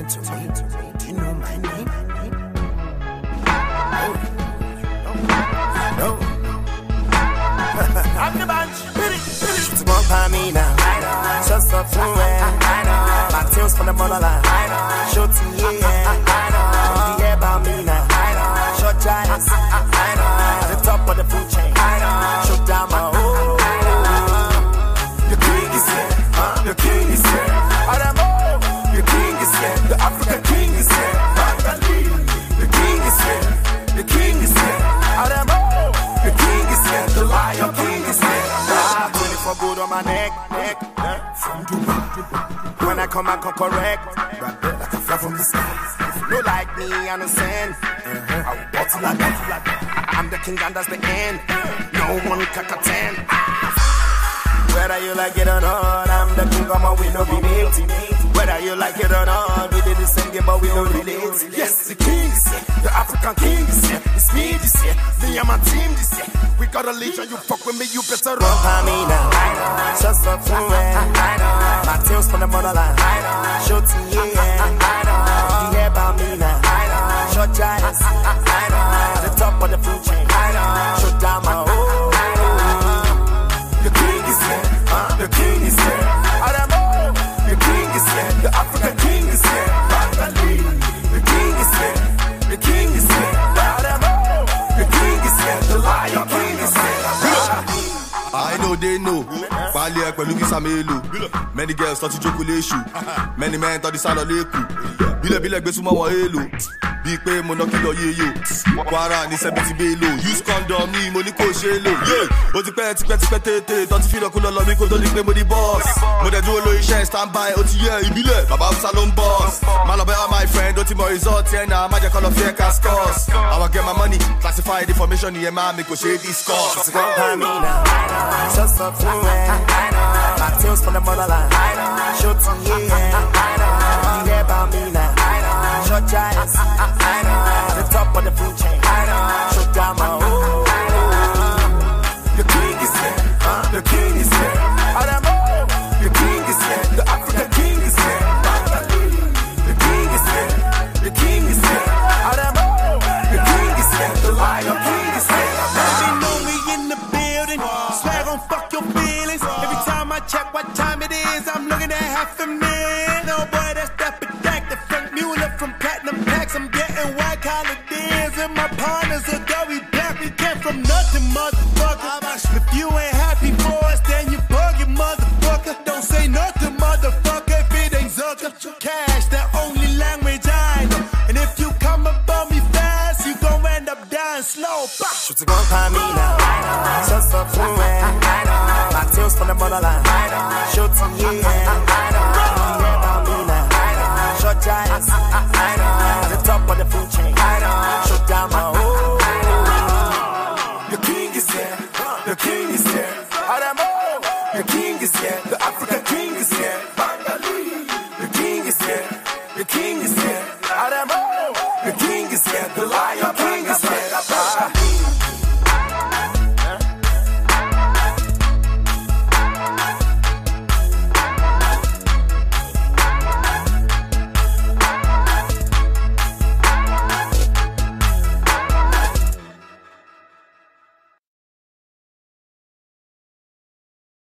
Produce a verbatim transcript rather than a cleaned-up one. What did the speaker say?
talking to me? Do you know my name? No. No. I'm the bunch. She's a bump on me now. Just up to it. My tails from the motherland. Short to yeah. The air about me now. Short giants. The top of the food chain. Short down my oh. The king is here. The king is here. Adamo. The king is here. The African king is here. The king is here. The king is here. Adamo. The king is here. The lion king is here. Ah, twenty-four good on my neck, neck, neck. From Dubai. When I come, I come correct. Right there, like a fly from the sky. If you don't like me, I understand. Uh-huh. I will bottle like that. I'm the king and that's the end. No one can contend. Whether you like it or not, I'm the king, come on, we no be mate. Whether you like it or not, we did the same game, but we don't relate. Yes, the king is here, the African king is here. It's me this year, me and my team this year. We got a legion, you fuck with me, you better run. I mean, now, just up to it. My tails from the motherland. Short to yeah, the air about me now. Short giants, the top of the food chain. Short down my oh. The king is here, uh, the king is here. Adamo, the king is here, the African king is here. The king is here, the king is here. Adamo, the king is here, the lion king is here. I know they know. Bali ekwe luki samelu. Many girls thought you joke with issue. Many men thought it's all a leku. Bile bile gbe suma wa elo. Big pay mono kilo ye yo. Kwara ni seventy belo. Use condom ni mo ni ko shelo. Yeah. O ti pe ti pe ti pe tete. Don't feel like lo mi ko to li pe mo di boss. Mo de duro lo iṣẹ́ stand by. O ti ye ibile. Baba salon boss. Man lo be my friend. O ti mo result here na. Ma je call of fear cascos. I will get my money. Classify the information here ma me ko share discuss. Just up to it. My tails from the motherland. Short to yeah. The air about me now. Short giants. The top of the food chain. Short down my oh. The king is here. The king is here. Adamo. The king is here. The African king is here. The king is here. The king is here. Adamo. The king is here. The lion king is here. They know me in the building. Swag on fuck your feelings. Every time I check what time it is, I'm looking at half a million. Oh boy, that's that protected. Frank Mueller from Platinum Packs. I'm getting white collar deals, and my partners are Gary Black. We came from nothing, motherfucker. If you ain't happy for us, then you bugging, motherfucker. Don't say nothing, motherfucker, if it ain't Zucker. Cash, the only language I know. And if you come up on me fast, you gon' end up dying slow. Shoot a gun for me now. Just up to it. My tails from the motherland. Short to yeah. The air about me now. Short giants. The top of the food chain. Short down my oh. The king is here. The king is here. Adamo. The king is here. The African king is here. The king is here. The king is here. Adamo. The king is here. The lion.